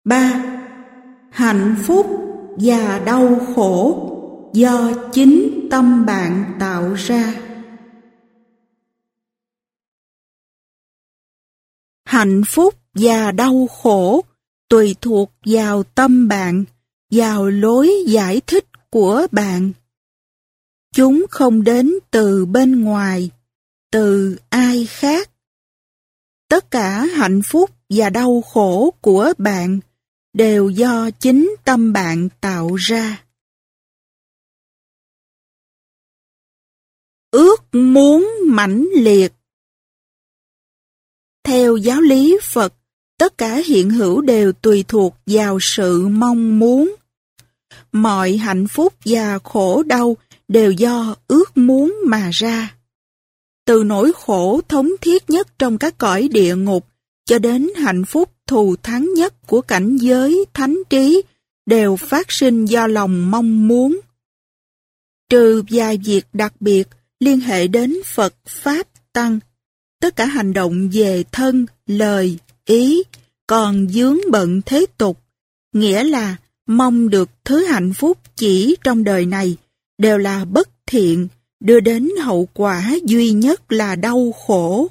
3. Hạnh phúc và đau khổ do chính tâm bạn tạo ra. Hạnh phúc và đau khổ tùy thuộc vào tâm bạn, vào lối giải thích của bạn. Chúng không đến từ bên ngoài, từ ai khác. Tất cả hạnh phúc và đau khổ của bạn đều do chính tâm bạn tạo ra. Ước muốn mãnh liệt. Theo giáo lý Phật, tất cả hiện hữu đều tùy thuộc vào sự mong muốn. Mọi hạnh phúc và khổ đau đều do ước muốn mà ra. Từ nỗi khổ thống thiết nhất trong các cõi địa ngục cho đến hạnh phúc thù thắng nhất của cảnh giới thánh trí đều phát sinh do lòng mong muốn. Trừ vài việc đặc biệt liên hệ đến Phật Pháp Tăng, tất cả hành động về thân, lời, ý còn vướng bận thế tục, nghĩa là mong được thứ hạnh phúc chỉ trong đời này, đều là bất thiện, đưa đến hậu quả duy nhất là đau khổ.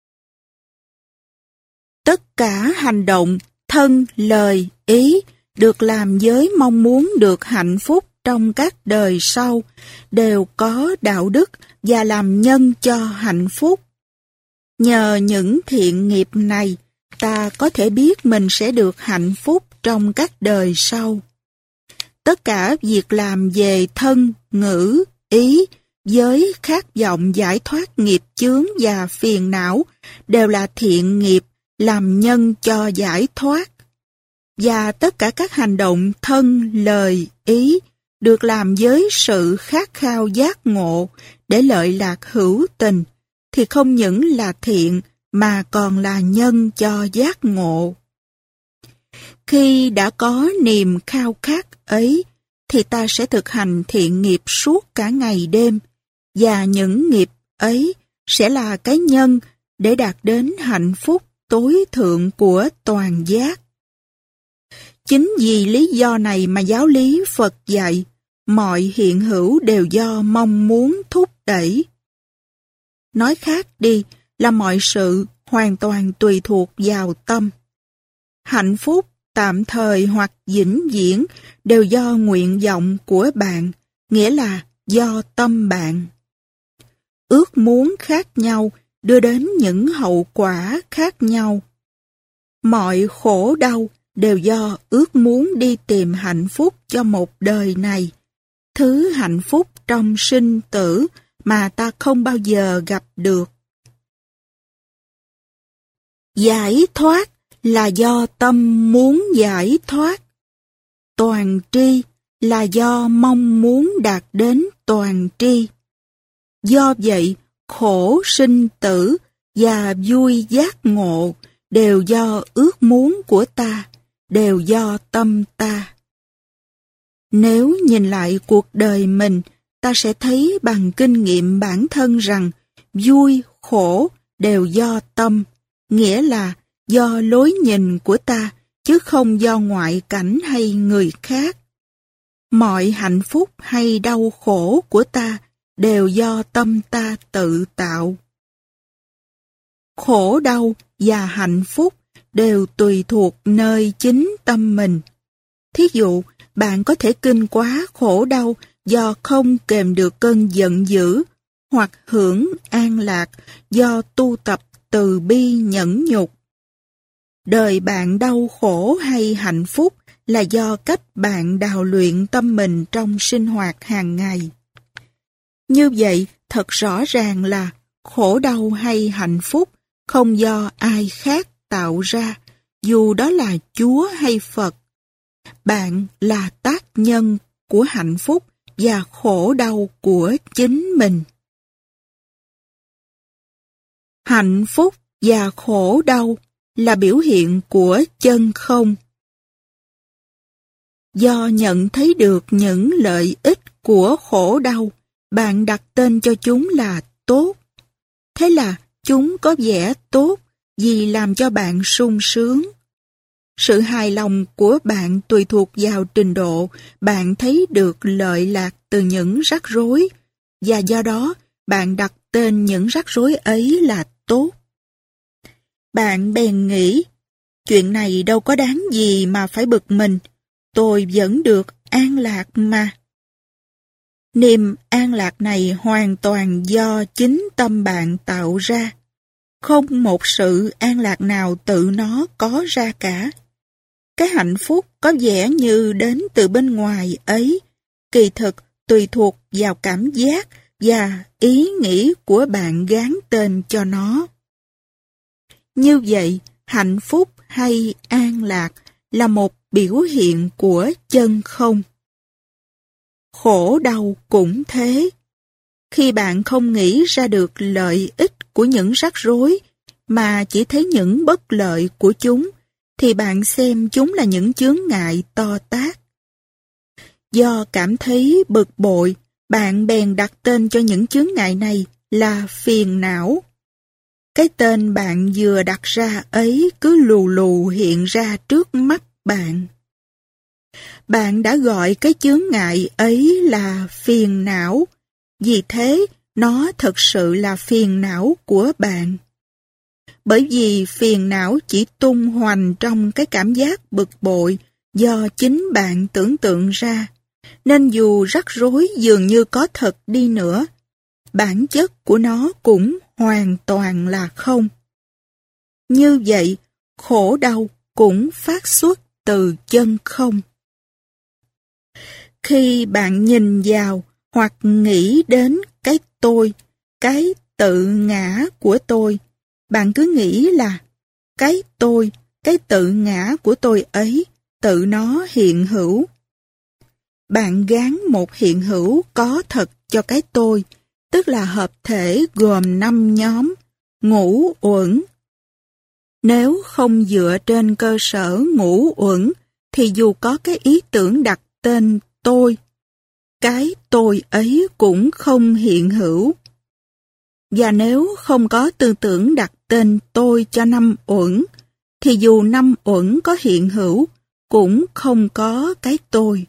Tất cả hành động, thân, lời, ý được làm với mong muốn được hạnh phúc trong các đời sau, đều có đạo đức và làm nhân cho hạnh phúc. Nhờ những thiện nghiệp này, ta có thể biết mình sẽ được hạnh phúc trong các đời sau. Tất cả việc làm về thân, ngữ, ý, với khát vọng giải thoát nghiệp chướng và phiền não đều là thiện nghiệp làm nhân cho giải thoát. Và tất cả các hành động thân, lời, ý được làm với sự khát khao giác ngộ để lợi lạc hữu tình, thì không những là thiện mà còn là nhân cho giác ngộ. Khi đã có niềm khao khát ấy, thì ta sẽ thực hành thiện nghiệp suốt cả ngày đêm, và những nghiệp ấy sẽ là cái nhân để đạt đến hạnh phúc tối thượng của toàn giác. Chính vì lý do này mà giáo lý Phật dạy, mọi hiện hữu đều do mong muốn thúc đẩy. Nói khác đi là mọi sự hoàn toàn tùy thuộc vào tâm. Hạnh phúc tạm thời hoặc vĩnh viễn đều do nguyện vọng của bạn, nghĩa là do tâm bạn. Ước muốn khác nhau đưa đến những hậu quả khác nhau. Mọi khổ đau đều do ước muốn đi tìm hạnh phúc cho một đời này, thứ hạnh phúc trong sinh tử mà ta không bao giờ gặp được. Giải thoát là do tâm muốn giải thoát. Toàn tri là do mong muốn đạt đến toàn tri. Do vậy, khổ sinh tử và vui giác ngộ đều do ước muốn của ta, đều do tâm ta. Nếu nhìn lại cuộc đời mình, ta sẽ thấy bằng kinh nghiệm bản thân rằng vui, khổ đều do tâm, nghĩa là do lối nhìn của ta, chứ không do ngoại cảnh hay người khác. Mọi hạnh phúc hay đau khổ của ta đều do tâm ta tự tạo. Khổ đau và hạnh phúc đều tùy thuộc nơi chính tâm mình. Thí dụ, bạn có thể kinh quá khổ đau do không kềm được cơn giận dữ, hoặc hưởng an lạc do tu tập từ bi nhẫn nhục. Đời bạn đau khổ hay hạnh phúc là do cách bạn đào luyện tâm mình trong sinh hoạt hàng ngày. Như vậy, thật rõ ràng là khổ đau hay hạnh phúc không do ai khác tạo ra, dù đó là Chúa hay Phật. Bạn là tác nhân của hạnh phúc và khổ đau của chính mình. Hạnh phúc và khổ đau là biểu hiện của chân không. Do nhận thấy được những lợi ích của khổ đau, bạn đặt tên cho chúng là tốt. Thế là chúng có vẻ tốt vì làm cho bạn sung sướng. Sự hài lòng của bạn tùy thuộc vào trình độ bạn thấy được lợi lạc từ những rắc rối, và do đó bạn đặt tên những rắc rối ấy là tốt. Bạn bèn nghĩ, chuyện này đâu có đáng gì mà phải bực mình, tôi vẫn được an lạc mà. Niềm an lạc này hoàn toàn do chính tâm bạn tạo ra. Không một sự an lạc nào tự nó có ra cả. Cái hạnh phúc có vẻ như đến từ bên ngoài ấy, kỳ thực tùy thuộc vào cảm giác và ý nghĩ của bạn gán tên cho nó. Như vậy, hạnh phúc hay an lạc là một biểu hiện của chân không. Khổ đau cũng thế. Khi bạn không nghĩ ra được lợi ích của những rắc rối, mà chỉ thấy những bất lợi của chúng, thì bạn xem chúng là những chướng ngại to tát. Do cảm thấy bực bội, bạn bèn đặt tên cho những chướng ngại này là phiền não. Cái tên bạn vừa đặt ra ấy cứ lù lù hiện ra trước mắt bạn. Bạn đã gọi cái chướng ngại ấy là phiền não, vì thế nó thật sự là phiền não của bạn. Bởi vì phiền não chỉ tung hoành trong cái cảm giác bực bội do chính bạn tưởng tượng ra, nên dù rắc rối dường như có thật đi nữa, bản chất của nó cũng hoàn toàn là không. Như vậy, khổ đau cũng phát xuất từ chân không. Khi bạn nhìn vào hoặc nghĩ đến cái tôi, cái tự ngã của tôi, bạn cứ nghĩ là cái tôi, cái tự ngã của tôi ấy, tự nó hiện hữu. Bạn gán một hiện hữu có thật cho cái tôi, tức là hợp thể gồm 5 nhóm, ngũ uẩn. Nếu không dựa trên cơ sở ngũ uẩn, thì dù có cái ý tưởng đặt tên tôi, cái tôi ấy cũng không hiện hữu. Và nếu không có tư tưởng đặt tên tôi cho 5 uẩn, thì dù 5 uẩn có hiện hữu, cũng không có cái tôi.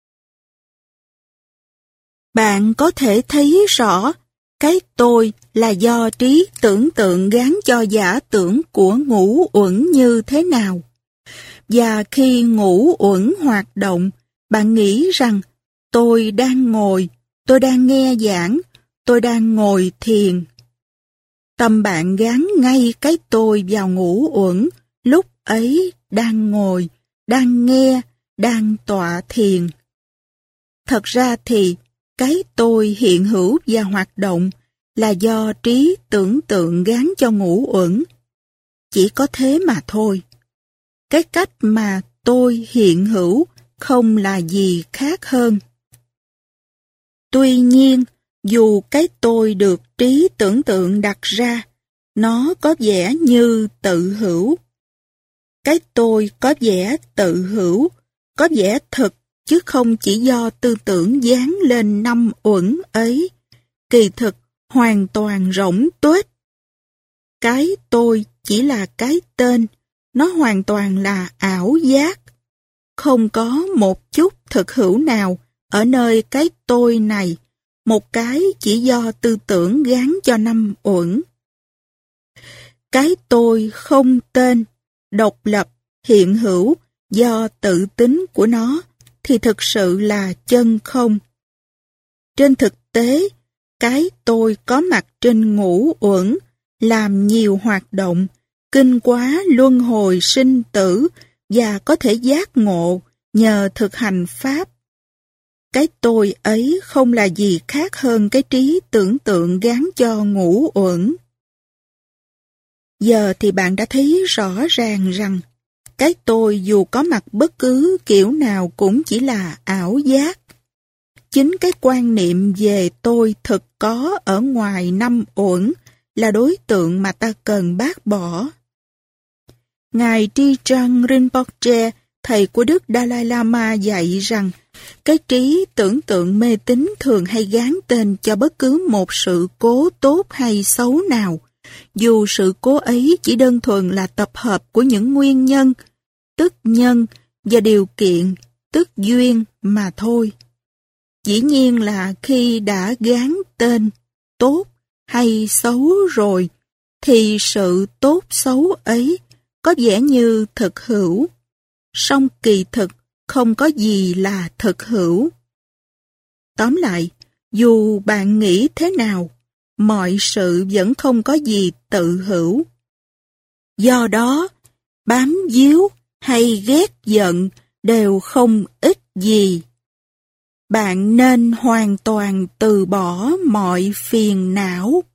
Bạn có thể thấy rõ cái tôi là do trí tưởng tượng gán cho giả tưởng của ngũ uẩn như thế nào. Và khi ngũ uẩn hoạt động, bạn nghĩ rằng tôi đang ngồi, tôi đang nghe giảng, tôi đang ngồi thiền. Tâm bạn gán ngay cái tôi vào ngũ uẩn, lúc ấy đang ngồi, đang nghe, đang tọa thiền. Thật ra thì cái tôi hiện hữu và hoạt động là do trí tưởng tượng gán cho ngũ uẩn. Chỉ có thế mà thôi. Cái cách mà tôi hiện hữu không là gì khác hơn. Tuy nhiên, dù cái tôi được trí tưởng tượng đặt ra, nó có vẻ như tự hữu. Cái tôi có vẻ tự hữu, có vẻ thực, chứ không chỉ do tư tưởng dán lên 5 uẩn ấy, kỳ thực hoàn toàn rỗng tuếch. Cái tôi chỉ là cái tên, nó hoàn toàn là ảo giác. Không có một chút thực hữu nào ở nơi cái tôi này, một cái chỉ do tư tưởng gán cho 5 uẩn. Cái tôi không tên, độc lập, hiện hữu do tự tính của nó thì thực sự là chân không. Trên thực tế, cái tôi có mặt trên ngũ uẩn, làm nhiều hoạt động, kinh quá luân hồi sinh tử và có thể giác ngộ nhờ thực hành Pháp. Cái tôi ấy không là gì khác hơn cái trí tưởng tượng gán cho ngũ uẩn. Giờ thì bạn đã thấy rõ ràng rằng cái tôi dù có mặt bất cứ kiểu nào cũng chỉ là ảo giác. Chính cái quan niệm về tôi thực có ở ngoài 5 uẩn là đối tượng mà ta cần bác bỏ. Ngài Trijang Rinpoche, thầy của Đức Dalai Lama dạy rằng cái trí tưởng tượng mê tín thường hay gán tên cho bất cứ một sự cố tốt hay xấu nào, dù sự cố ấy chỉ đơn thuần là tập hợp của những nguyên nhân, tức nhân, và điều kiện, tức duyên mà thôi. Dĩ nhiên là khi đã gán tên tốt hay xấu rồi, thì sự tốt xấu ấy có vẻ như thực hữu, song kỳ thực không có gì là thực hữu. Tóm lại, dù bạn nghĩ thế nào, mọi sự vẫn không có gì tự hữu. Do đó, bám víu hay ghét giận đều không ích gì. Bạn nên hoàn toàn từ bỏ mọi phiền não.